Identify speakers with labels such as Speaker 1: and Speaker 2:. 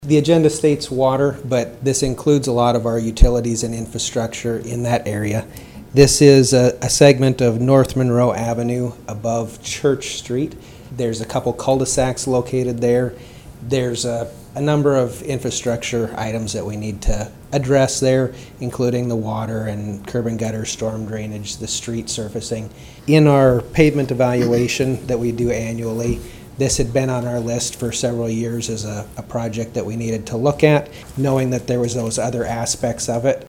Speaker 1: The agenda states water, but this includes a lot of our utilities and infrastructure in that area. This is a segment of North Monroe Avenue above Church Street. There's a couple cul-de-sacs located there. There's a number of infrastructure items that we need to address there, including the water and curb and gutter, storm drainage, the street surfacing. In our pavement evaluation that we do annually, this had been on our list for several years as a project that we needed to look at, knowing that there was those other aspects of it.